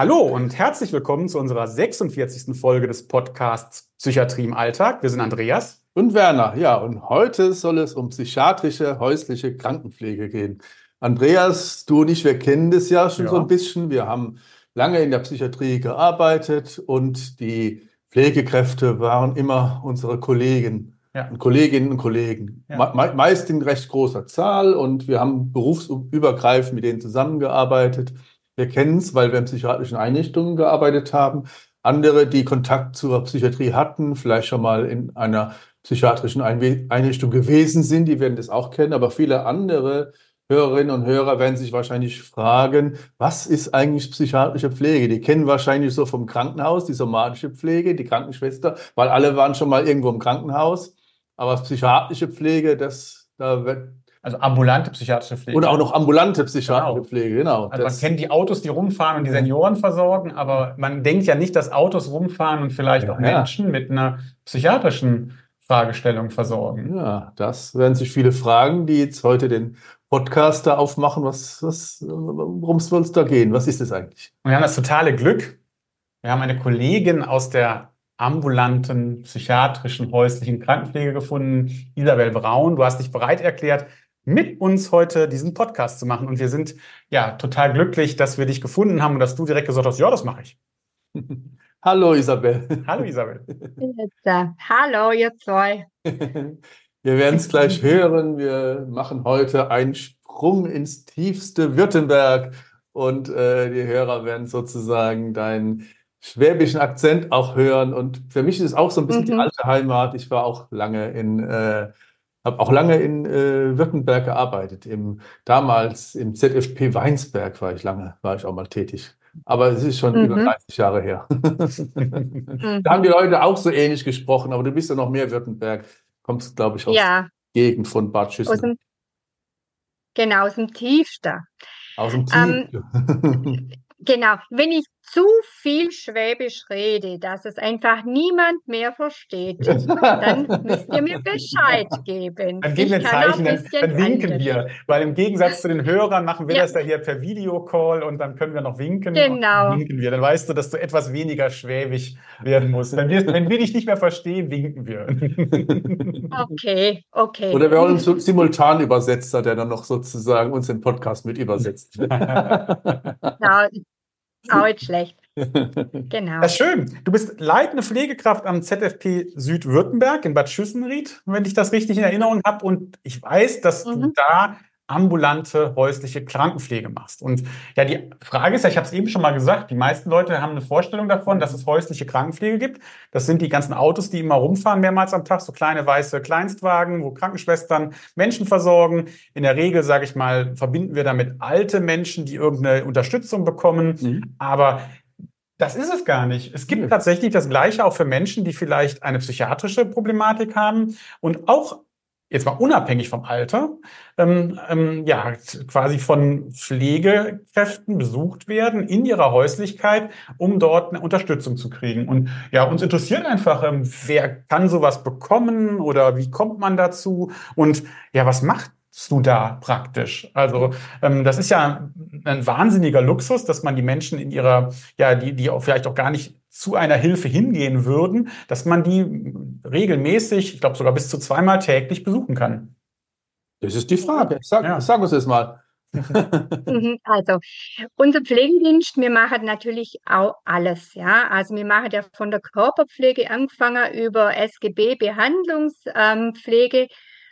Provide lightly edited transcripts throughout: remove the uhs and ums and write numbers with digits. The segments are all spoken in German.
Hallo und herzlich willkommen zu unserer 46. Folge des Podcasts Psychiatrie im Alltag. Wir sind Andreas und Werner. Ja, und heute soll es um psychiatrische häusliche Krankenpflege gehen. Andreas, du und ich, wir kennen das ja schon so ein bisschen. Wir haben lange in der Psychiatrie gearbeitet und die Pflegekräfte waren immer unsere Kollegen und Kolleginnen und Kollegen. Meist in recht großer Zahl, und wir haben berufsübergreifend mit denen zusammengearbeitet. Wir kennen es, weil wir in psychiatrischen Einrichtungen gearbeitet haben. Andere, die Kontakt zur Psychiatrie hatten, vielleicht schon mal in einer psychiatrischen Einrichtung gewesen sind, die werden das auch kennen, aber viele andere Hörerinnen und Hörer werden sich wahrscheinlich fragen, was ist eigentlich psychiatrische Pflege? Die kennen wahrscheinlich so vom Krankenhaus die somatische Pflege, die Krankenschwester, weil alle waren schon mal irgendwo im Krankenhaus, aber psychiatrische Pflege, da wird... Also ambulante psychiatrische Pflege. Oder auch noch ambulante psychiatrische Pflege, genau. Also man kennt die Autos, die rumfahren und die Senioren versorgen, aber man denkt ja nicht, dass Autos rumfahren und vielleicht auch Menschen mit einer psychiatrischen Fragestellung versorgen. Ja, das werden sich viele fragen, die jetzt heute den Podcast da aufmachen. Worum soll es da gehen? Was ist es eigentlich? Und wir haben das totale Glück. Wir haben eine Kollegin aus der ambulanten psychiatrischen häuslichen Krankenpflege gefunden, Isabel Braun. Du hast dich bereit erklärt, mit uns heute diesen Podcast zu machen. Und wir sind ja total glücklich, dass wir dich gefunden haben und dass du direkt gesagt hast, ja, das mache ich. Hallo Isabel. Hallo Isabel. Hallo ihr zwei. Wir werden es gleich hören. Wir machen heute einen Sprung ins tiefste Württemberg und die Hörer werden sozusagen deinen schwäbischen Akzent auch hören. Und für mich ist es auch so ein bisschen die alte Heimat. Ich war auch habe auch lange in Württemberg gearbeitet. Damals im ZFP Weinsberg war ich auch mal tätig. Aber es ist schon über 30 Jahre her. Da haben die Leute auch so ähnlich gesprochen, aber du bist ja noch mehr Württemberg. Kommst, glaube ich, aus der Gegend von Bad Schüssen. Genau, aus dem Tiefsten. Aus dem Tiefsten. Genau, wenn ich zu viel Schwäbisch rede, dass es einfach niemand mehr versteht, dann müsst ihr mir Bescheid geben. Dann geben wir ein Zeichen, dann winken wir. Weil im Gegensatz zu den Hörern machen wir das ja hier per Videocall und dann können wir noch winken. Genau. Dann winken wir. Dann weißt du, dass du etwas weniger schwäbisch werden musst. Wenn wir dich nicht mehr verstehen, winken wir. Okay. Oder wir holen einen Simultanübersetzer, der dann noch sozusagen uns den Podcast mit übersetzt. Genau. Auch nicht schlecht. Genau. Ja, schön. Du bist leitende Pflegekraft am ZFP Südwürttemberg in Bad Schüssenried, wenn ich das richtig in Erinnerung habe. Und ich weiß, dass du da ambulante häusliche Krankenpflege machst. Und ja, die Frage ist ja, ich habe es eben schon mal gesagt, die meisten Leute haben eine Vorstellung davon, dass es häusliche Krankenpflege gibt. Das sind die ganzen Autos, die immer rumfahren mehrmals am Tag, so kleine weiße Kleinstwagen, wo Krankenschwestern Menschen versorgen. In der Regel, sage ich mal, verbinden wir damit alte Menschen, die irgendeine Unterstützung bekommen. Aber das ist es gar nicht. Es gibt tatsächlich das Gleiche auch für Menschen, die vielleicht eine psychiatrische Problematik haben und auch jetzt mal unabhängig vom Alter, quasi von Pflegekräften besucht werden in ihrer Häuslichkeit, um dort eine Unterstützung zu kriegen. Und ja, uns interessiert einfach, wer kann sowas bekommen oder wie kommt man dazu? Und ja, was macht du da praktisch? Also das ist ja ein wahnsinniger Luxus, dass man die Menschen in ihrer, die auch vielleicht auch gar nicht zu einer Hilfe hingehen würden, dass man die regelmäßig, ich glaube sogar bis zu 2-mal täglich besuchen kann. Das ist die Frage. Sag uns das mal. Also, unser Pflegedienst, wir machen natürlich auch alles, ja. Also wir machen ja von der Körperpflege angefangen über SGB Behandlungspflege,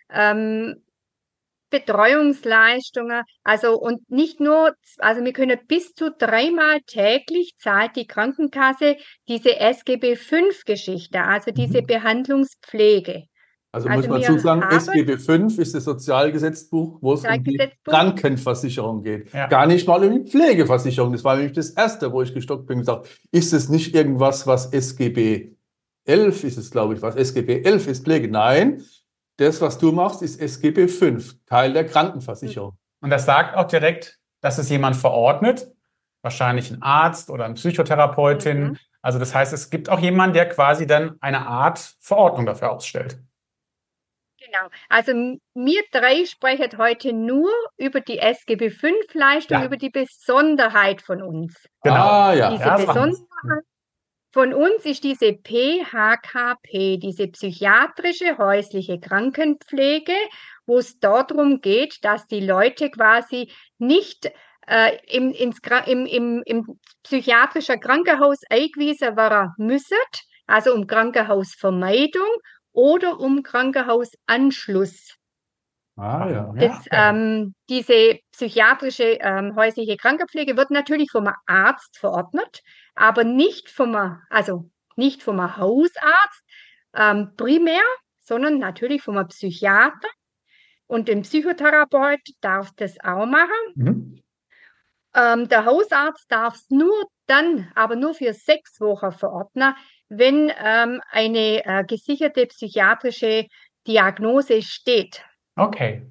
Betreuungsleistungen, also und nicht nur, also wir können bis zu 3-mal täglich zahlt die Krankenkasse diese SGB-5-Geschichte, also diese Behandlungspflege. Also muss man dazu sagen, SGB-5 ist das Sozialgesetzbuch, wo es um die Krankenversicherung geht. Ja. Gar nicht mal um die Pflegeversicherung. Das war nämlich das Erste, wo ich gestockt bin und gesagt, ist es nicht irgendwas, was SGB 11 ist es, glaube ich, was SGB 11 ist Pflege? Nein. Das, was du machst, ist SGB 5, Teil der Krankenversicherung. Und das sagt auch direkt, dass es jemand verordnet, wahrscheinlich ein Arzt oder eine Psychotherapeutin. Also das heißt, es gibt auch jemanden, der quasi dann eine Art Verordnung dafür ausstellt. Genau. Also wir drei sprechen heute nur über die SGB V-Leistung, über die Besonderheit von uns. Genau. Ja. Diese Besonderheit von uns ist diese PHKP, diese psychiatrische häusliche Krankenpflege, wo es darum geht, dass die Leute quasi nicht im psychiatrischen Krankenhaus eingewiesen werden müssen, also um Krankenhausvermeidung oder um Krankenhausanschluss. Diese psychiatrische häusliche Krankenpflege wird natürlich vom Arzt verordnet, aber nicht vom Hausarzt primär, sondern natürlich vom Psychiater. Und ein Psychotherapeut darf das auch machen. Der Hausarzt darf es aber nur für 6 Wochen verordnen, wenn eine gesicherte psychiatrische Diagnose steht. Okay.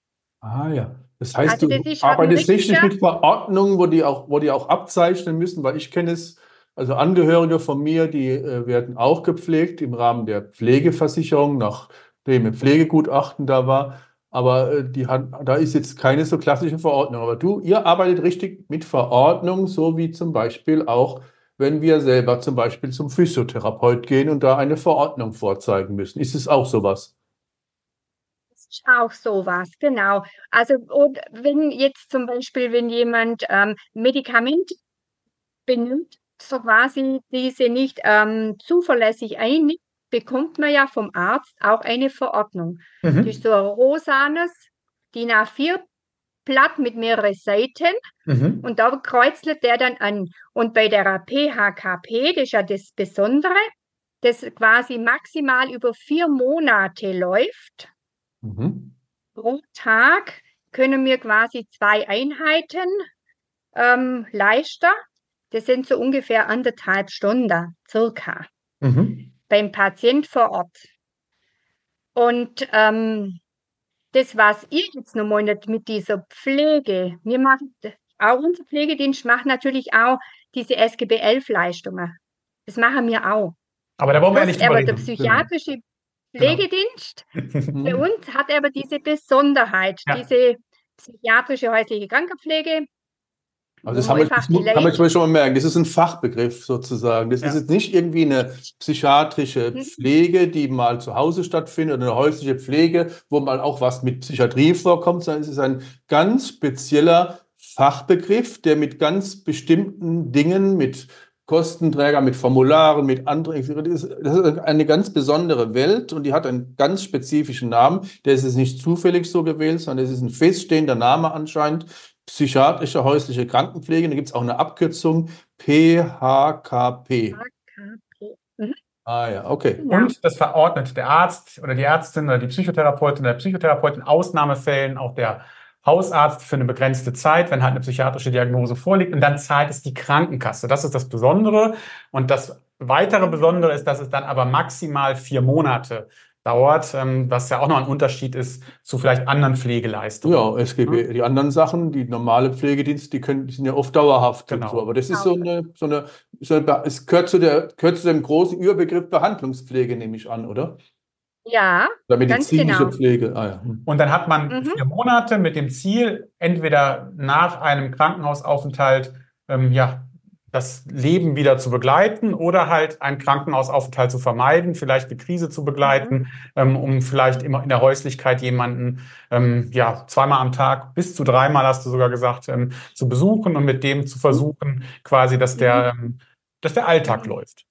Das heißt, du arbeitest richtig mit Verordnungen, wo die auch abzeichnen müssen, weil ich kenne es, also Angehörige von mir, die werden auch gepflegt im Rahmen der Pflegeversicherung, nachdem ein Pflegegutachten da war. Aber da ist jetzt keine so klassische Verordnung. Aber ihr arbeitet richtig mit Verordnung, so wie zum Beispiel auch, wenn wir selber zum Beispiel zum Physiotherapeut gehen und da eine Verordnung vorzeigen müssen. Ist es auch sowas? Auch sowas, genau. Also wenn jetzt zum Beispiel, wenn jemand Medikament benimmt, so quasi diese nicht zuverlässig einnimmt, bekommt man ja vom Arzt auch eine Verordnung. Das ist so ein rosanes DIN A4-Blatt mit mehreren Seiten und da kreuzelt der dann an. Und bei der PHKP, das ist ja das Besondere, das quasi maximal über 4 Monate läuft. Pro Tag können wir quasi 2 Einheiten leisten. Das sind so ungefähr 1,5 Stunden, circa, beim Patient vor Ort. Und das, was ihr jetzt noch meint mit dieser Pflege, wir machen auch, unser Pflegedienst macht natürlich auch diese SGB-11-Leistungen. Das machen wir auch. Aber da wollen wir ja nicht drüber reden. Aber der psychiatrische Pflegedienst bei uns hat aber diese Besonderheit, diese psychiatrische häusliche Krankenpflege. Also das kann man schon mal merken, das ist ein Fachbegriff sozusagen. Das ist jetzt nicht irgendwie eine psychiatrische Pflege, die mal zu Hause stattfindet, oder eine häusliche Pflege, wo mal auch was mit Psychiatrie vorkommt, sondern es ist ein ganz spezieller Fachbegriff, der mit ganz bestimmten Dingen, mit Kostenträger, mit Formularen, mit anderen, das ist eine ganz besondere Welt und die hat einen ganz spezifischen Namen. Der ist jetzt nicht zufällig so gewählt, sondern es ist ein feststehender Name anscheinend. Psychiatrische häusliche Krankenpflege, da gibt es auch eine Abkürzung, PHKP. Okay. Und das verordnet der Arzt oder die Ärztin oder die Psychotherapeutin oder der Psychotherapeut in Ausnahmefällen auch der Hausarzt für eine begrenzte Zeit, wenn halt eine psychiatrische Diagnose vorliegt, und dann zahlt es die Krankenkasse. Das ist das Besondere. Und das weitere Besondere ist, dass es dann aber maximal 4 Monate dauert, was ja auch noch ein Unterschied ist zu vielleicht anderen Pflegeleistungen. Ja, SGB. Die anderen Sachen, die normale Pflegedienste, die sind ja oft dauerhaft. Genau. So. Aber das ist es gehört zu dem großen Überbegriff Behandlungspflege, nehme ich an, oder? Ja, oder medizinische Pflege. Und dann hat man 4 Monate mit dem Ziel, entweder nach einem Krankenhausaufenthalt das Leben wieder zu begleiten oder halt einen Krankenhausaufenthalt zu vermeiden, vielleicht eine Krise zu begleiten, um vielleicht immer in der Häuslichkeit jemanden 2-mal am Tag, bis zu 3-mal, hast du sogar gesagt, zu besuchen und mit dem zu versuchen, quasi, dass der Alltag läuft.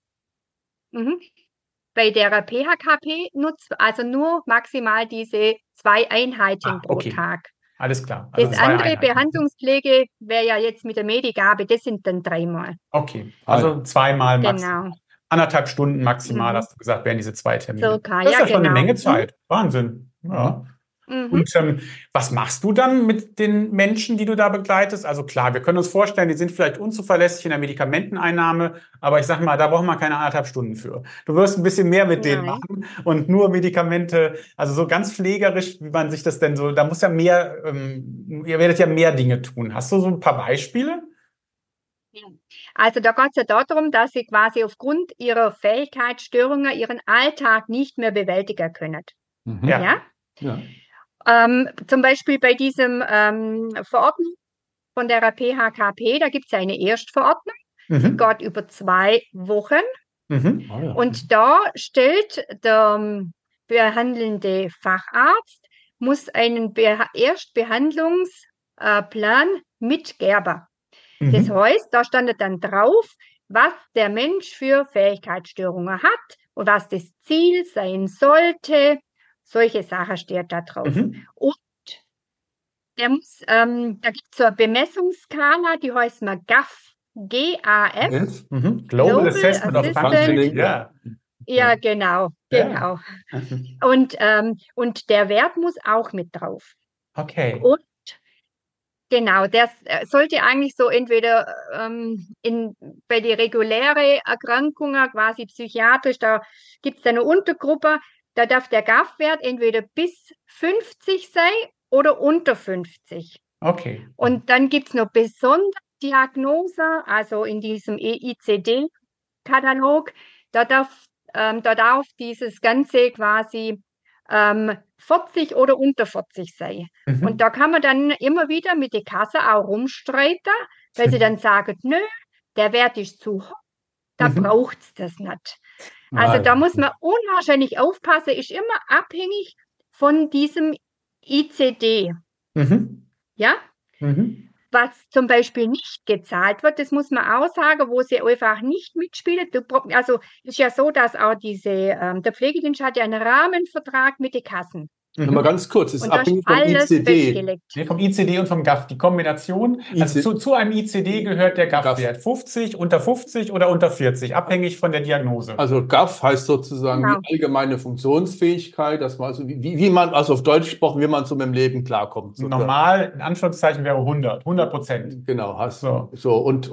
Bei der PHKP nur maximal diese 2 Einheiten pro Tag. Alles klar. Also das andere Behandlungspflege wäre ja jetzt mit der Medigabe, das sind dann 3-mal. Okay, also 2-mal maximal. Genau. 1,5 Stunden maximal, hast du gesagt, wären diese 2 Termine. Circa, das ist ja schon genau. eine Menge Zeit. Wahnsinn. Ja. Und was machst du dann mit den Menschen, die du da begleitest? Also klar, wir können uns vorstellen, die sind vielleicht unzuverlässig in der Medikamenteneinnahme, aber ich sag mal, da braucht man keine 1,5 Stunden für. Du wirst ein bisschen mehr mit denen machen und nur Medikamente, also so ganz pflegerisch, wie man sich das denn so, da muss ja mehr, ihr werdet ja mehr Dinge tun. Hast du so ein paar Beispiele? Also da geht es ja darum, dass sie quasi aufgrund ihrer Fähigkeitsstörungen ihren Alltag nicht mehr bewältigen können. Ja. Ja. Zum Beispiel bei diesem Verordnung von der PHKP, da gibt es eine Erstverordnung, die geht über 2 Wochen. Ah, ja. Und da stellt der behandelnde Facharzt, muss einen Erstbehandlungsplan mitgeben. Das heißt, da stand dann drauf, was der Mensch für Fähigkeitsstörungen hat und was das Ziel sein sollte. Solche Sachen steht da drauf. Und der muss, da gibt es so eine Bemessungsskala, die heißt mal GAF. GAF. Global Assessment of Functioning. Ja, genau. Ja. Und der Wert muss auch mit drauf. Okay. Und genau, der sollte eigentlich so entweder bei den regulären Erkrankungen, quasi psychiatrisch, da gibt es eine Untergruppe, da darf der GAF-Wert entweder bis 50 sein oder unter 50. Okay. Und dann gibt es noch Besonderdiagnose, also in diesem EICD-Katalog, da darf dieses Ganze quasi 40 oder unter 40 sein. Und da kann man dann immer wieder mit der Kasse auch rumstreiten, weil sie dann sagen, nö, der Wert ist zu hoch, da braucht es das nicht. Also da muss man unwahrscheinlich aufpassen, ist immer abhängig von diesem ICD. Ja? Was zum Beispiel nicht gezahlt wird, das muss man auch sagen, wo sie einfach nicht mitspielen. Also ist ja so, dass auch der Pflegedienst hat ja einen Rahmenvertrag mit den Kassen. Nochmal ganz kurz, ist abhängig vom ICD. Nee, vom ICD und vom GAF, die Kombination. Also zu einem ICD gehört der GAF-Wert 50, unter 50 oder unter 40, abhängig von der Diagnose. Also GAF heißt sozusagen die allgemeine Funktionsfähigkeit, dass man, also wie man, also auf Deutsch gesprochen, wie man so mit dem Leben klarkommt. Sozusagen. Normal, in Anführungszeichen, wäre 100%. Genau, hast du. So, und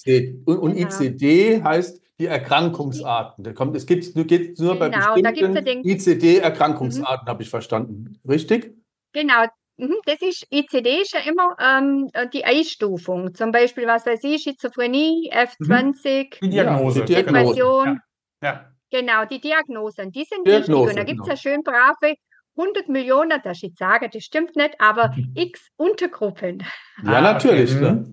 ICD heißt die Erkrankungsarten. Es geht nur bei bestimmten ICD-Erkrankungsarten, habe ich verstanden. Richtig? Genau. Das ist, ICD ist ja immer die Einstufung. Zum Beispiel, was weiß ich, Schizophrenie, F20, die Diagnose. Depression. Ja. Genau, die Diagnosen, die sind wichtig. Und da gibt es ja schön brave 100 Millionen, das ich sage, das stimmt nicht, aber x Untergruppen. Ja, natürlich.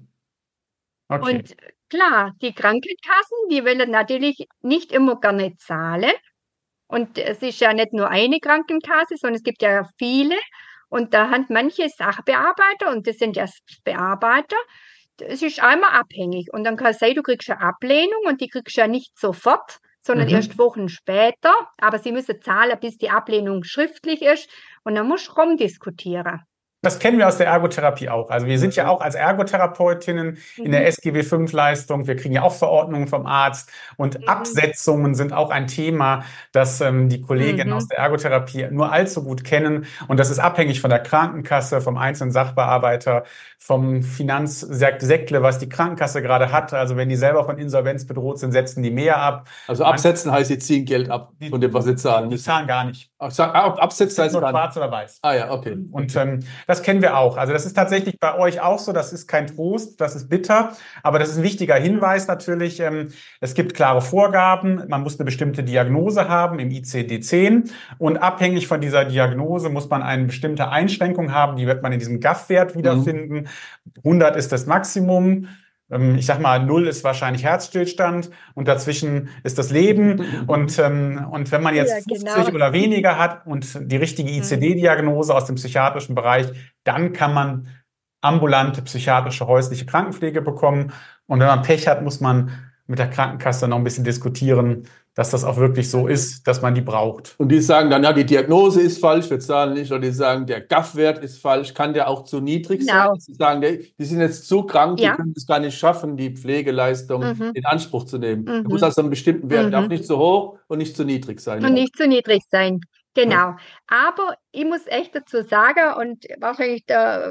Okay. Und klar, die Krankenkassen, die wollen natürlich nicht immer gerne zahlen. Und es ist ja nicht nur eine Krankenkasse, sondern es gibt ja viele. Und da haben manche Sachbearbeiter, und das sind ja Bearbeiter, es ist einmal abhängig. Und dann kann es sein, du kriegst eine Ablehnung und die kriegst du ja nicht sofort, sondern erst Wochen später. Aber sie müssen zahlen, bis die Ablehnung schriftlich ist. Und dann musst du rumdiskutieren. Das kennen wir aus der Ergotherapie auch. Also wir sind ja auch als Ergotherapeutinnen in der SGB-V-Leistung. Wir kriegen ja auch Verordnungen vom Arzt. Und Absetzungen sind auch ein Thema, das die Kolleginnen aus der Ergotherapie nur allzu gut kennen. Und das ist abhängig von der Krankenkasse, vom einzelnen Sachbearbeiter, vom Finanzsäckle, was die Krankenkasse gerade hat. Also wenn die selber von Insolvenz bedroht sind, setzen die mehr ab. Also absetzen heißt, sie ziehen Geld ab von dem, was sie zahlen. Die zahlen gar nicht. Absetzen heißt nur schwarz oder weiß. Ah ja, okay. Und das kennen wir auch. Also das ist tatsächlich bei euch auch so. Das ist kein Trost, das ist bitter. Aber das ist ein wichtiger Hinweis natürlich. Es gibt klare Vorgaben. Man muss eine bestimmte Diagnose haben im ICD-10. Und abhängig von dieser Diagnose muss man eine bestimmte Einschränkung haben. Die wird man in diesem GAF-Wert wiederfinden. 100 ist das Maximum. Ich sag mal, 0 ist wahrscheinlich Herzstillstand und dazwischen ist das Leben. Und wenn man jetzt 50 oder weniger hat und die richtige ICD-Diagnose aus dem psychiatrischen Bereich, dann kann man ambulante psychiatrische häusliche Krankenpflege bekommen. Und wenn man Pech hat, muss man mit der Krankenkasse noch ein bisschen diskutieren, dass das auch wirklich so ist, dass man die braucht. Und die sagen dann, ja, die Diagnose ist falsch, wir zahlen nicht. Oder die sagen, der GAF-Wert ist falsch, kann der auch zu niedrig sein? Sie sagen, die sind jetzt zu krank, die können es gar nicht schaffen, die Pflegeleistung in Anspruch zu nehmen. Da muss also einen bestimmten Wert, darf nicht zu hoch und nicht zu niedrig sein. Und nicht zu niedrig sein, genau. Aber ich muss echt dazu sagen, und wahrscheinlich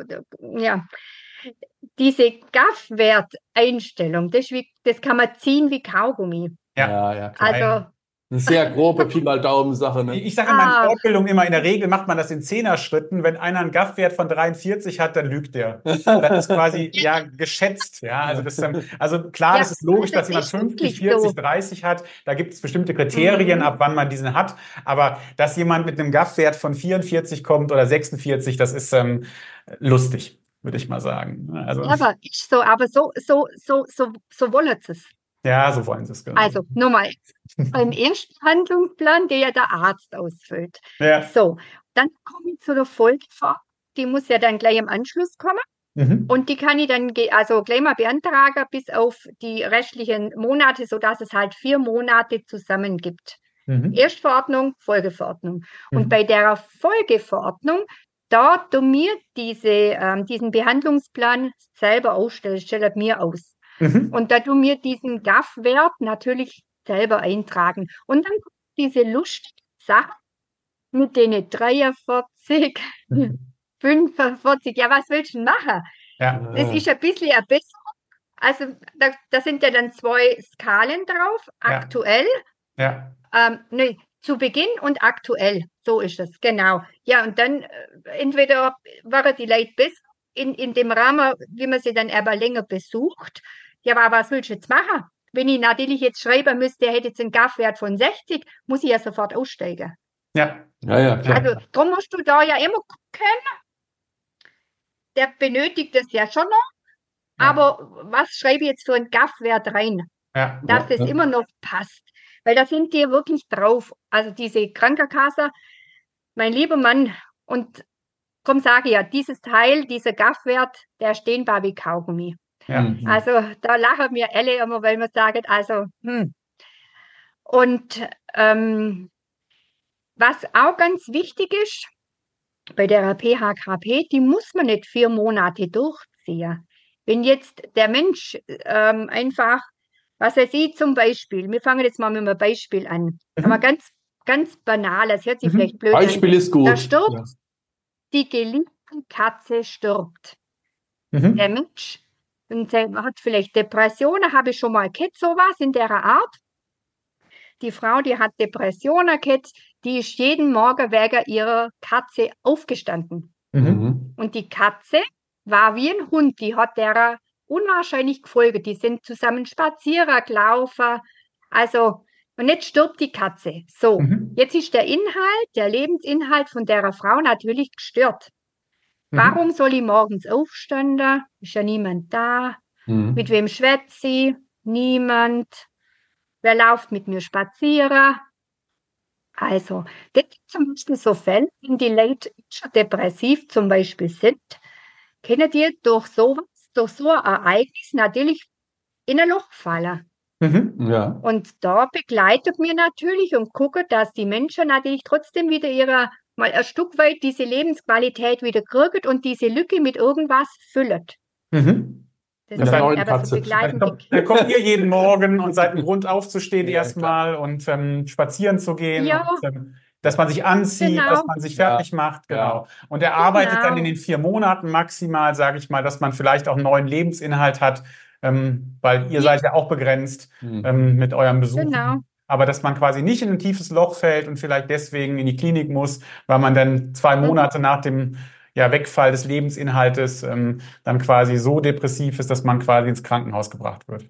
diese GAF-Werteinstellung, das kann man ziehen wie Kaugummi. Ja, also Eine sehr grobe Pi mal Daumen-Sache, ne? Ich sage in meinen Fortbildungen immer, in der Regel macht man das in 10er-Schritten. Wenn einer einen GAF-Wert von 43 hat, dann lügt der. Das ist quasi geschätzt. Ja, also klar, das ist logisch, dass jemand 50, 40, 30 hat. Da gibt es bestimmte Kriterien, ab wann man diesen hat. Aber dass jemand mit einem GAF-Wert von 44 kommt oder 46, das ist lustig, würde ich mal sagen. Also, aber so wollen sie es. ja, so wollen sie es, genau. Also, Nummer 1. Beim ersten Handlungsplan, der ja der Arzt ausfüllt. Ja. So, dann komme ich zu der Folgeform. Die muss ja dann gleich im Anschluss kommen. Und die kann ich dann gleich mal beantragen bis auf die restlichen Monate, sodass es halt 4 Monate zusammen gibt. Erstverordnung, Folgeverordnung. Und bei der Folgeverordnung, da du mir diesen Behandlungsplan selber ausstellst, stelle mir aus. Und da du mir diesen GAF-Wert natürlich selber eintragen. Und dann kommt diese lustige Sache mit den 43, 45. Ja, was willst du denn machen? Ja. Das ist ein bisschen eine Besserung. Also da sind ja dann 2 Skalen drauf. Aktuell. Ja. Zu Beginn und aktuell. So ist es, genau. Ja, und dann entweder waren die Leute besser in dem Rahmen, wie man sie dann aber länger besucht. Ja, aber was willst du jetzt machen? Wenn ich natürlich jetzt schreiben müsste, er hätte jetzt einen GAF-Wert von 60, muss ich ja sofort aussteigen. Ja. Ja, klar. Also darum musst du da ja immer gucken. Der benötigt es ja schon noch. Ja. Aber was schreibe ich jetzt für einen GAF-Wert rein? Ja. Dass es immer noch passt. Weil da sind die wirklich drauf. Also diese Krankenkasse, mein lieber Mann, und darum sage ich ja, dieses Teil, dieser GAF-Wert, der stehen war wie Kaugummi. Ja. Also da lachen wir alle immer, weil wir sagen, also, Und was auch ganz wichtig ist, bei der PHKP, die muss man nicht 4 Monate durchziehen. Wenn jetzt der Mensch einfach, was weiß ich zum Beispiel, wir fangen jetzt mal mit einem Beispiel an, aber ganz, ganz banal, das hört sich vielleicht blöd an. Beispiel ist gut. Da stirbt, die geliebte Katze stirbt. Der Mensch hat vielleicht Depressionen, habe ich schon mal gehört, sowas in der Art. Die Frau, die hat Depressionen gehabt, die ist jeden Morgen wegen ihrer Katze aufgestanden. Und die Katze war wie ein Hund, die hat derer unwahrscheinlich gefolgt. Die sind zusammen spazieren, gelaufen. Also, und jetzt stirbt die Katze. So, jetzt ist der Inhalt, der Lebensinhalt von der Frau natürlich gestört. Warum soll ich morgens aufstehen? Ist ja niemand da. Mit wem schwätze ich? Niemand. Wer läuft mit mir spazieren? Also, das gibt zum Beispiel so Fälle, wenn die Leute schon depressiv zum Beispiel sind, können die durch so ein Ereignis natürlich in ein Loch fallen. Ja. Und da begleitet mir natürlich und gucke, dass die Menschen natürlich trotzdem wieder mal ein Stück weit diese Lebensqualität wieder kriegen und diese Lücke mit irgendwas füllen. Das heißt, so dann kommt ihr jeden Morgen und seid ein Grund aufzustehen erstmal und spazieren zu gehen. Ja. Und, dass man sich anzieht, dass man sich fertig macht. Genau. Und er arbeitet dann in den 4 Monaten maximal, sage ich mal, dass man vielleicht auch einen neuen Lebensinhalt hat, weil ihr seid ja auch begrenzt mit eurem Besuch. Genau. Aber dass man quasi nicht in ein tiefes Loch fällt und vielleicht deswegen in die Klinik muss, weil man dann 2 Monate nach dem Wegfall des Lebensinhaltes dann quasi so depressiv ist, dass man quasi ins Krankenhaus gebracht wird.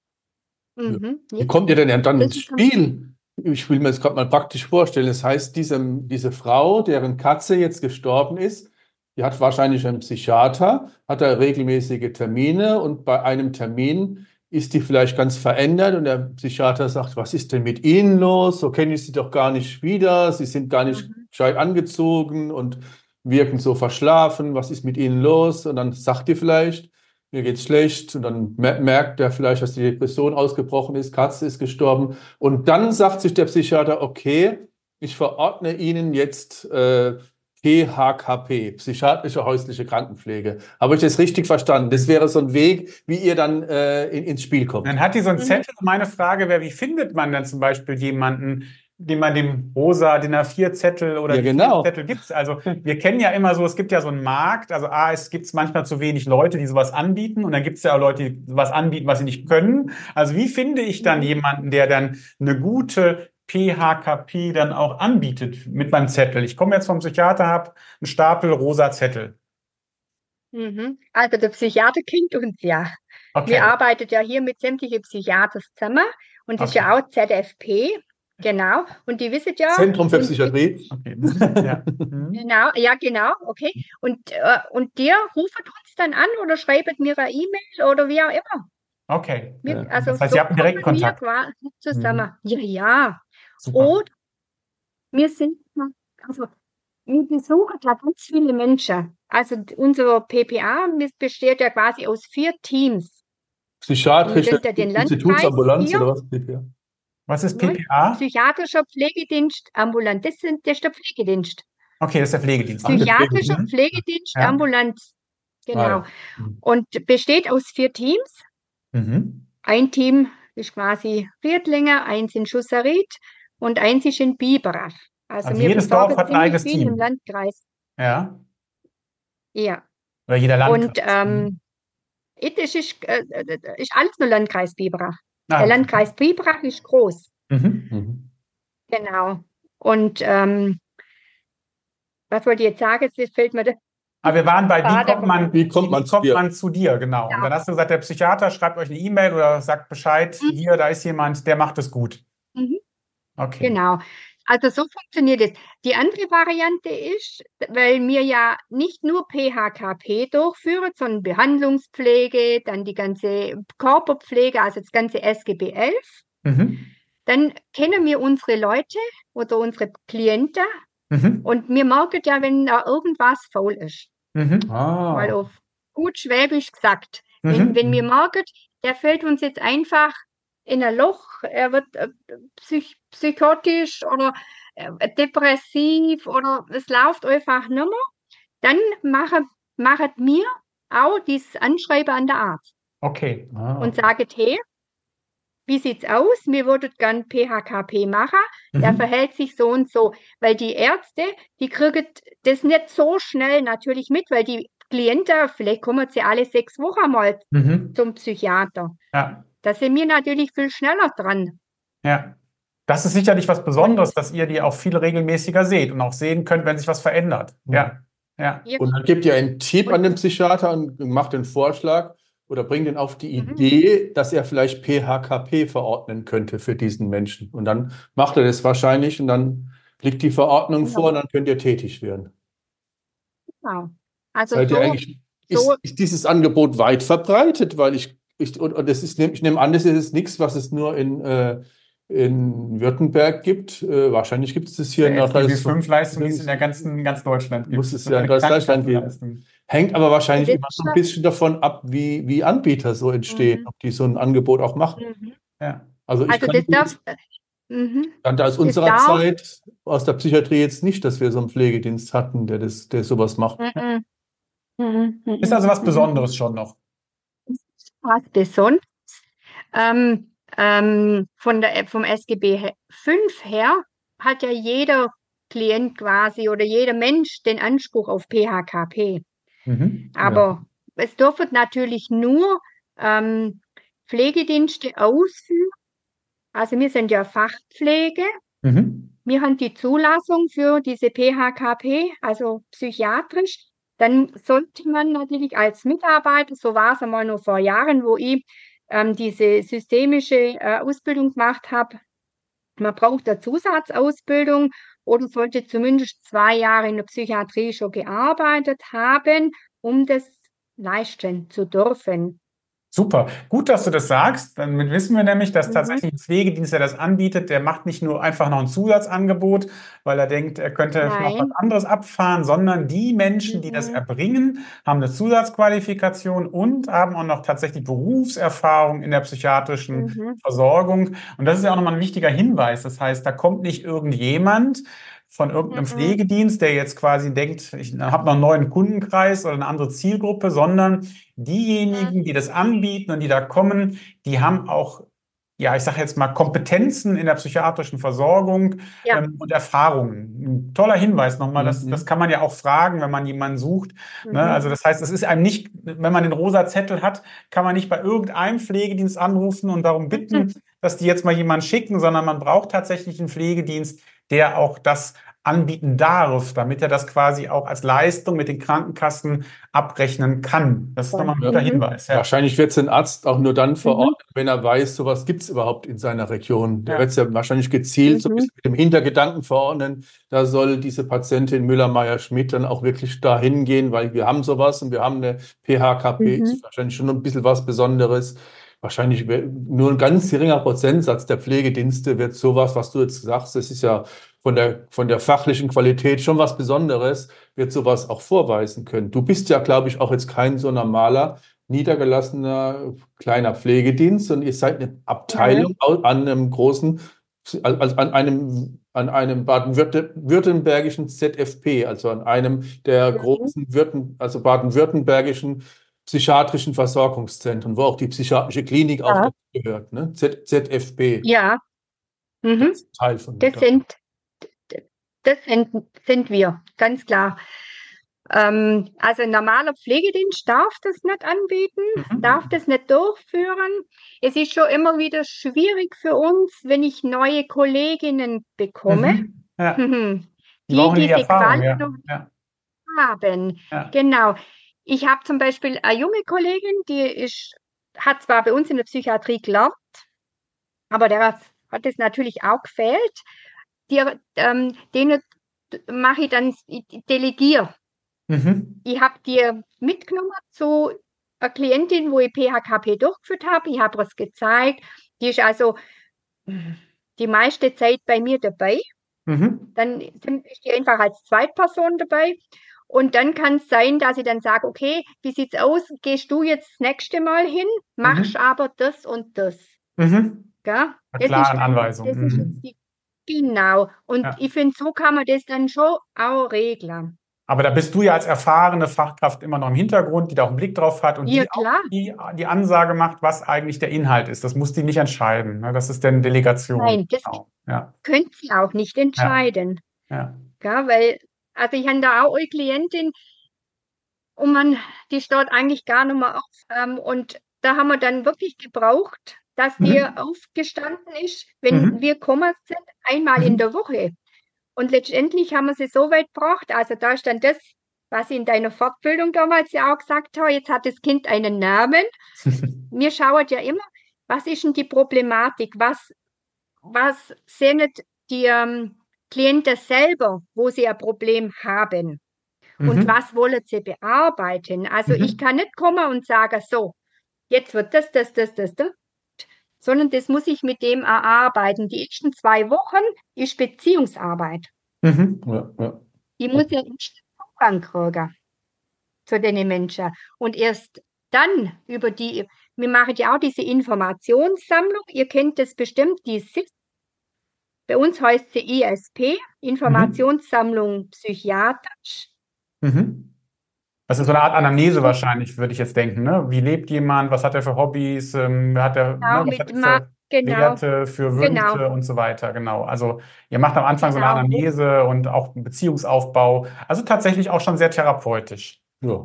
Wie kommt ihr denn dann ins Spiel? Ich will mir das gerade mal praktisch vorstellen. Das heißt, diese Frau, deren Katze jetzt gestorben ist, die hat wahrscheinlich einen Psychiater, hat da regelmäßige Termine und bei einem Termin ist die vielleicht ganz verändert und der Psychiater sagt, was ist denn mit Ihnen los? So kenne ich Sie doch gar nicht wieder. Sie sind gar nicht gescheit angezogen und wirken so verschlafen. Was ist mit Ihnen los? Und dann sagt die vielleicht, mir geht's schlecht. Und dann merkt er vielleicht, dass die Depression ausgebrochen ist, Katze ist gestorben. Und dann sagt sich der Psychiater, okay, ich verordne Ihnen jetzt PHKP, psychiatrische häusliche Krankenpflege. Habe ich das richtig verstanden? Das wäre so ein Weg, wie ihr dann ins Spiel kommt. Dann hat die so einen Zettel. Meine Frage wäre, wie findet man dann zum Beispiel jemanden, den man dem rosa DIN A4-Zettel oder Zettel gibt? Also wir kennen ja immer so, es gibt ja so einen Markt, also es gibt manchmal zu wenig Leute, die sowas anbieten und dann gibt es ja auch Leute, die sowas anbieten, was sie nicht können. Also wie finde ich dann jemanden, der dann eine gute PHKP dann auch anbietet mit meinem Zettel. Ich komme jetzt vom Psychiater, habe einen Stapel rosa Zettel. Also der Psychiater kennt uns ja. Okay. Wir arbeiten ja hier mit sämtlichen Psychiatern zusammen und das ist ja auch ZFP, genau. Und die wissen ja. Zentrum für Psychiatrie. Okay. Ja. Genau, okay. Und dir rufen uns dann an oder schreiben mir eine E-Mail oder wie auch immer. Okay. Also das heißt, Sie haben direkt Kontakt. Wir zusammen. Ja. Super. Und wir besuchen ja ganz viele Menschen. Also unser PPA besteht ja quasi aus 4 Teams. Psychiatrische den Institutsambulanz oder was? PPA? Was ist PPA? Psychiatrischer Pflegedienst ambulant. Das ist der Pflegedienst. Okay, das ist der Pflegedienst. Psychiatrischer Pflegedienst ambulant. Genau. Und besteht aus 4 Teams. Ein Team ist quasi Riedlinger, eins in Schusserit und eins ist in Biberach. Also jedes Dorf hat ein eigenes Team. Im Landkreis. Ja. Ja. Oder jeder Landkreis. Und das ist alles nur Landkreis Biberach. Der Landkreis Biberach ist groß. Genau. Und was wollte ich jetzt sagen? Jetzt fällt mir das. Aber wir waren bei, wie kommt man zu dir, genau. Ja. Und dann hast du gesagt, der Psychiater schreibt euch eine E-Mail oder sagt Bescheid, hier, da ist jemand, der macht es gut. Okay. Genau. Also so funktioniert es. Die andere Variante ist, weil wir ja nicht nur PHKP durchführen, sondern Behandlungspflege, dann die ganze Körperpflege, also das ganze SGB 11. Dann kennen wir unsere Leute oder unsere Klienten und wir merken ja, wenn da irgendwas faul ist. Mal auf gut Schwäbisch gesagt. Wenn wir merken, der fällt uns jetzt einfach in ein Loch, er wird psychotisch oder depressiv oder es läuft einfach nicht mehr, dann machen wir auch dieses Anschreiben an den Arzt. Okay. Und sagen, hey, wie sieht's aus? Wir würden gern PHKP machen. Der verhält sich so und so. Weil die Ärzte, die kriegen das nicht so schnell natürlich mit, weil die Klienten, vielleicht kommen sie alle 6 Wochen mal zum Psychiater. Ja. Da sind wir natürlich viel schneller dran. Ja. Das ist sicherlich was Besonderes, dass ihr die auch viel regelmäßiger seht und auch sehen könnt, wenn sich was verändert. Ja. Und dann gebt ihr einen Tipp an den Psychiater und macht den Vorschlag oder bringt ihn auf die Idee, dass er vielleicht PHKP verordnen könnte für diesen Menschen. Und dann macht er das wahrscheinlich und dann liegt die Verordnung vor und dann könnt ihr tätig werden. Genau. Also ist dieses Angebot weit verbreitet, weil ich nehme an, das ist nichts, was es nur in Württemberg gibt. Wahrscheinlich gibt es das hier in SGB-5-Leistung, die es in ganz Deutschland gibt. Muss es ja in ganz Deutschland geben. Hängt aber wahrscheinlich immer so ein bisschen davon ab, wie Anbieter so entstehen, ob die so ein Angebot auch machen. Ja. Also ich kannte aus unserer Zeit aus der Psychiatrie jetzt nicht, dass wir so einen Pflegedienst hatten, der sowas macht. Ist also was Besonderes schon noch. Was Besonderes. Vom SGB 5 her hat ja jeder Klient quasi oder jeder Mensch den Anspruch auf PHKP. Aber es dürfen natürlich nur Pflegedienste ausführen. Also wir sind ja Fachpflege. Wir haben die Zulassung für diese PHKP, also psychiatrisch. Dann sollte man natürlich als Mitarbeiter, so war es einmal noch vor Jahren, wo ich diese systemische Ausbildung gemacht habe, man braucht eine Zusatzausbildung oder sollte zumindest 2 Jahre in der Psychiatrie schon gearbeitet haben, um das leisten zu dürfen. Super, gut, dass du das sagst. Damit wissen wir nämlich, dass tatsächlich ein Pflegedienst, der das anbietet, der macht nicht nur einfach noch ein Zusatzangebot, weil er denkt, er könnte noch was anderes abfahren, sondern die Menschen, die das erbringen, haben eine Zusatzqualifikation und haben auch noch tatsächlich Berufserfahrung in der psychiatrischen Versorgung. Und das ist ja auch nochmal ein wichtiger Hinweis. Das heißt, da kommt nicht irgendjemand von irgendeinem Pflegedienst, der jetzt quasi denkt, ich habe noch einen neuen Kundenkreis oder eine andere Zielgruppe, sondern diejenigen, die das anbieten und die da kommen, die haben auch, ja, ich sage jetzt mal, Kompetenzen in der psychiatrischen Versorgung und Erfahrungen. Ein toller Hinweis nochmal, das kann man ja auch fragen, wenn man jemanden sucht. Ne? Also das heißt, es ist einem nicht, wenn man den rosa Zettel hat, kann man nicht bei irgendeinem Pflegedienst anrufen und darum bitten, dass die jetzt mal jemanden schicken, sondern man braucht tatsächlich einen Pflegedienst, der auch das anbieten darf, damit er das quasi auch als Leistung mit den Krankenkassen abrechnen kann. Das ist nochmal ein guter Hinweis. Ja. Wahrscheinlich wird es ein Arzt auch nur dann verordnen, wenn er weiß, sowas gibt es überhaupt in seiner Region. Der wird es ja wahrscheinlich gezielt so ein bisschen mit dem Hintergedanken verordnen, da soll diese Patientin Müller-Meyer-Schmidt dann auch wirklich dahin gehen, weil wir haben sowas und wir haben eine PHKP, ist wahrscheinlich schon ein bisschen was Besonderes. Wahrscheinlich nur ein ganz geringer Prozentsatz der Pflegedienste wird sowas, was du jetzt sagst, das ist ja von der fachlichen Qualität schon was Besonderes, wird sowas auch vorweisen können. Du bist ja, glaube ich, auch jetzt kein so normaler, niedergelassener kleiner Pflegedienst, sondern ihr seid eine Abteilung an einem großen, also an einem baden-württembergischen ZFP, also an einem der großen baden-württembergischen psychiatrischen Versorgungszentren, wo auch die psychiatrische Klinik auch dazu gehört, ne? ZFP. Ja. Das ist Teil von Das sind wir, ganz klar. Also ein normaler Pflegedienst darf das nicht anbieten, darf das nicht durchführen. Es ist schon immer wieder schwierig für uns, wenn ich neue Kolleginnen bekomme, Die brauchen die diese Erfahrung, Quali noch haben. Genau. Ich habe zum Beispiel eine junge Kollegin, hat zwar bei uns in der Psychiatrie gelernt, aber der hat es natürlich auch gefehlt. Denen mache ich dann, ich delegiere. Ich habe die mitgenommen zu einer Klientin, wo ich PHKP durchgeführt habe. Ich habe es gezeigt. Die ist also die meiste Zeit bei mir dabei. Dann ist die einfach als Zweitperson dabei. Und dann kann es sein, dass ich dann sage, okay, wie sieht's aus? Gehst du jetzt das nächste Mal hin, machst aber das und das. Ja? Klare Anweisung. Das ist jetzt genau. Und ich finde, so kann man das dann schon auch regeln. Aber da bist du ja als erfahrene Fachkraft immer noch im Hintergrund, die da auch einen Blick drauf hat und die auch die Ansage macht, was eigentlich der Inhalt ist. Das muss die nicht entscheiden. Ne? Das ist dann Delegation. Nein, das können sie auch nicht entscheiden. Ja, weil, also ich habe da auch eine Klientin, die steht eigentlich gar nicht mehr auf. Und da haben wir dann wirklich gebraucht, dass die aufgestanden ist, wenn wir gekommen sind, einmal in der Woche. Und letztendlich haben wir sie so weit gebracht, also da ist dann das, was ich in deiner Fortbildung damals ja auch gesagt habe, jetzt hat das Kind einen Namen. Wir schauen ja immer, was ist denn die Problematik, was sehen die Klienten selber, wo sie ein Problem haben und was wollen sie bearbeiten. Also ich kann nicht kommen und sagen, so, jetzt wird das, sondern das muss ich mit dem erarbeiten. Die ersten 2 Wochen ist Beziehungsarbeit. Ich muss ja Zugang kriegen zu den Menschen. Und erst dann wir machen ja auch diese Informationssammlung. Ihr kennt das bestimmt, die SIP. Bei uns heißt sie ISP, Informationssammlung psychiatrisch. Das ist so eine Art Anamnese wahrscheinlich, würde ich jetzt denken. Ne? Wie lebt jemand? Was hat er für Hobbys? Was hat er für Werte, für Wünsche und so weiter? Genau. Also ihr macht am Anfang so eine Anamnese und auch einen Beziehungsaufbau. Also tatsächlich auch schon sehr therapeutisch.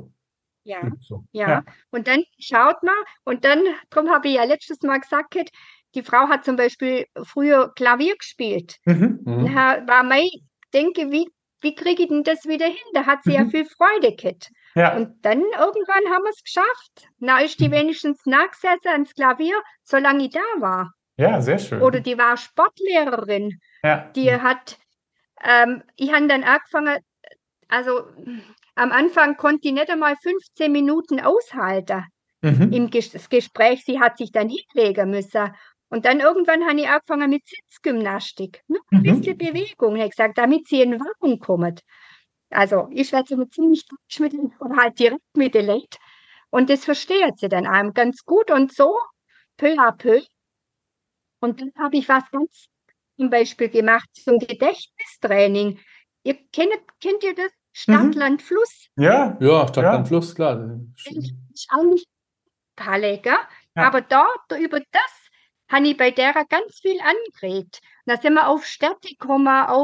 Ja. Und dann schaut man, und dann, darum habe ich ja letztes Mal gesagt, die Frau hat zum Beispiel früher Klavier gespielt. Da war mein Denke, wie kriege ich denn das wieder hin? Da hat sie ja viel Freude gehabt. Und dann irgendwann haben wir es geschafft. Na, ist die wenigstens nachgesessen ans Klavier, solange ich da war. Ja, sehr schön. Oder die war Sportlehrerin. Die hat, ich habe dann angefangen, also am Anfang konnte ich nicht einmal 15 Minuten aushalten im Gespräch. Sie hat sich dann hinlegen müssen. Und dann irgendwann habe ich angefangen mit Sitzgymnastik. Nur ein bisschen Bewegung. Ich habe gesagt, damit sie in Wallung kommt. Also ich werde so ziemlich deutsch oder halt direkt mit den Leuten. Und das versteht sie dann einem ganz gut. Und so, peu à peu. Und dann habe ich was ganz zum Beispiel gemacht zum Gedächtnistraining. Kennt ihr das? Stadt, Land, Fluss? Ja, Stadt, Land, Fluss, klar. Das ist auch nicht Palle, gell? Aber über das habe ich bei derer ganz viel angeregt. Da sind wir auf Städte gekommen, auf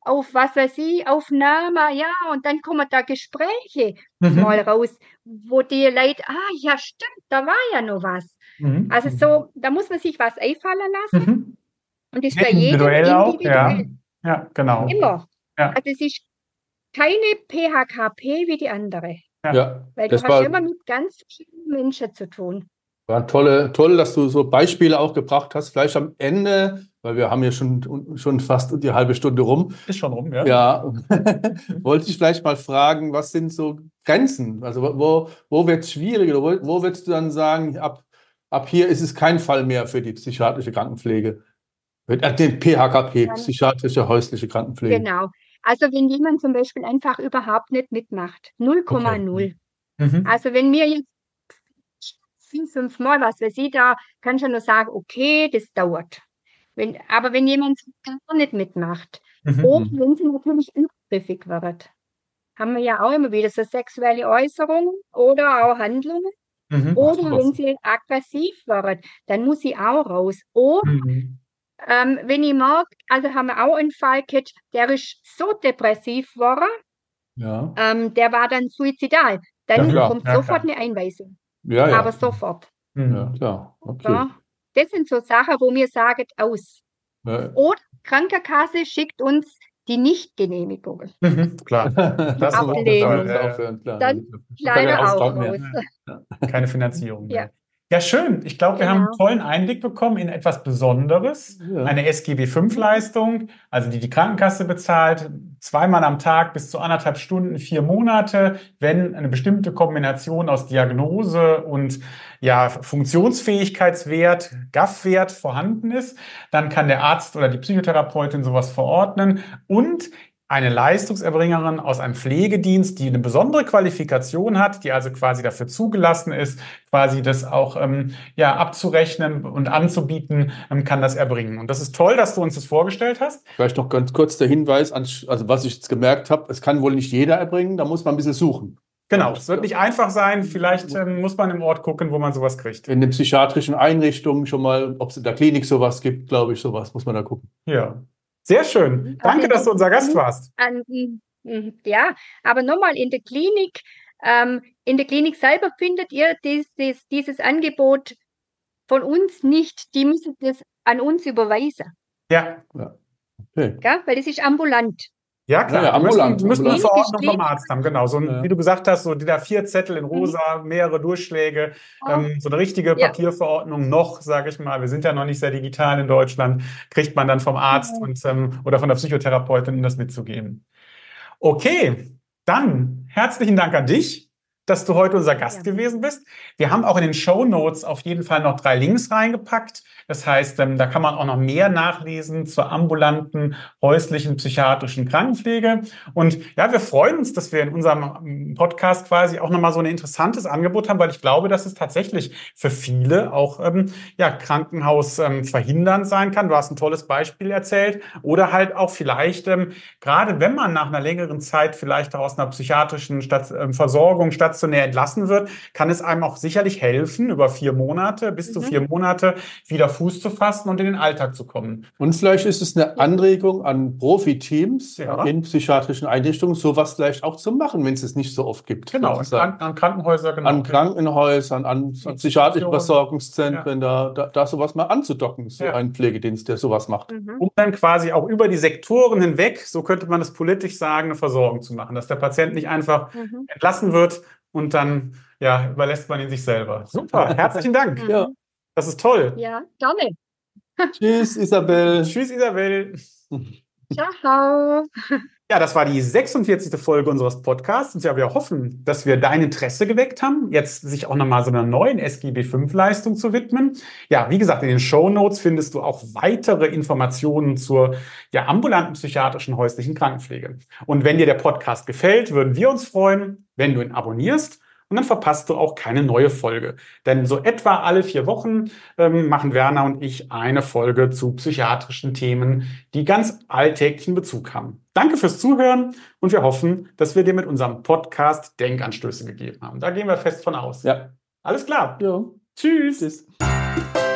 was weiß ich, auf Nama, ja, und dann kommen da Gespräche mal raus, wo die Leute, ja, stimmt, da war ja noch was. Also so, da muss man sich was einfallen lassen. Und das ist bei jedem individuell auch, individuell. Ja, genau. Immer. Ja. Also es ist keine PHKP wie die andere. Ja, Weil du hast immer mit ganz verschiedenen Menschen zu tun. War toll, dass du so Beispiele auch gebracht hast. Vielleicht am Ende, weil wir haben ja schon fast die halbe Stunde rum. Ist schon rum, ja. Ja, wollte ich vielleicht mal fragen, was sind so Grenzen? Also wo wird es schwierig oder wo würdest du dann sagen, ab hier ist es kein Fall mehr für die psychiatrische Krankenpflege? Den PHKP, psychiatrische häusliche Krankenpflege. Genau. Also wenn jemand zum Beispiel einfach überhaupt nicht mitmacht, 0,0. Also wenn mir jetzt 4-5 Mal, was weiß ich, da kann ich ja nur sagen, okay, das dauert. Aber wenn jemand gar nicht mitmacht, oder wenn sie natürlich übergriffig wird, haben wir ja auch immer wieder so sexuelle Äußerungen oder auch Handlungen. Oder wenn sie aggressiv wird, dann muss sie auch raus. Oder wenn ich mag, also haben wir auch einen Fall gehabt, der ist so depressiv geworden, der war dann suizidal. Dann kommt sofort eine Einweisung. Ja. Aber sofort. Ja, klar. Okay. Ja, das sind so Sachen, wo wir sagen, aus. Ja. Oder Krankenkasse schickt uns die Nichtgenehmigungen. Klar. Das Ablehnung. Dann leider auch raus. Keine Finanzierung mehr. Ja, schön. Ich glaube, wir haben einen tollen Einblick bekommen in etwas Besonderes. Ja. Eine SGB-V-Leistung, also die Krankenkasse bezahlt, 2-mal am Tag bis zu 1,5 Stunden, 4 Monate, wenn eine bestimmte Kombination aus Diagnose und Funktionsfähigkeitswert, GAF-Wert vorhanden ist. Dann kann der Arzt oder die Psychotherapeutin sowas verordnen und eine Leistungserbringerin aus einem Pflegedienst, die eine besondere Qualifikation hat, die also quasi dafür zugelassen ist, quasi das auch abzurechnen und anzubieten, kann das erbringen. Und das ist toll, dass du uns das vorgestellt hast. Vielleicht noch ganz kurz der Hinweis, also was ich jetzt gemerkt habe, es kann wohl nicht jeder erbringen, da muss man ein bisschen suchen. Genau, es wird nicht einfach sein, vielleicht muss man im Ort gucken, wo man sowas kriegt. In den psychiatrischen Einrichtungen schon mal, ob es in der Klinik sowas gibt, glaube ich, sowas muss man da gucken. Ja. Sehr schön. Danke, dass du unser Gast warst. Ja, aber nochmal in der Klinik selber findet ihr dieses Angebot von uns nicht. Die müssen das an uns überweisen. Ja. Okay. Ja, weil das ist ambulant. Ja, klar. Ja, ambulant. Müssen eine Verordnung vom Arzt haben, genau. So wie du gesagt hast, so die da 4 Zettel in rosa, mehrere Durchschläge, so eine richtige Papierverordnung noch, sage ich mal. Wir sind ja noch nicht sehr digital in Deutschland, kriegt man dann vom Arzt oder von der Psychotherapeutin, um das mitzugeben. Okay, dann herzlichen Dank an dich, dass du heute unser Gast gewesen bist. Wir haben auch in den Shownotes auf jeden Fall noch 3 Links reingepackt. Das heißt, da kann man auch noch mehr nachlesen zur ambulanten, häuslichen, psychiatrischen Krankenpflege. Und ja, wir freuen uns, dass wir in unserem Podcast quasi auch nochmal so ein interessantes Angebot haben, weil ich glaube, dass es tatsächlich für viele auch Krankenhaus verhindernd sein kann. Du hast ein tolles Beispiel erzählt. Oder halt auch vielleicht, gerade wenn man nach einer längeren Zeit vielleicht aus einer psychiatrischen Versorgung stationär entlassen wird, kann es einem auch sicherlich helfen, über 4 Monate, bis zu 4 Monate wieder Fuß zu fassen und in den Alltag zu kommen. Und vielleicht ist es eine Anregung an Profiteams in psychiatrischen Einrichtungen, sowas vielleicht auch zu machen, wenn es es nicht so oft gibt. Genau, an Krankenhäuser, genau. An Krankenhäusern, an psychiatrischen Versorgungszentren, da sowas mal anzudocken, so ein Pflegedienst, der sowas macht. Um dann quasi auch über die Sektoren hinweg, so könnte man es politisch sagen, eine Versorgung zu machen, dass der Patient nicht einfach entlassen wird und dann überlässt man ihn sich selber. Super, herzlichen Dank. Ja. Das ist toll. Ja, gerne. Tschüss, Isabel. Tschüss, Isabel. Ciao. Ja, das war die 46. Folge unseres Podcasts. Und wir hoffen, dass wir dein Interesse geweckt haben, jetzt sich auch nochmal so einer neuen SGB-V-Leistung zu widmen. Ja, wie gesagt, in den Shownotes findest du auch weitere Informationen zur ambulanten psychiatrischen häuslichen Krankenpflege. Und wenn dir der Podcast gefällt, würden wir uns freuen, wenn du ihn abonnierst. Und dann verpasst du auch keine neue Folge. Denn so etwa alle 4 Wochen machen Werner und ich eine Folge zu psychiatrischen Themen, die ganz alltäglichen Bezug haben. Danke fürs Zuhören und wir hoffen, dass wir dir mit unserem Podcast Denkanstöße gegeben haben. Da gehen wir fest von aus. Ja. Alles klar. Ja. Tschüss.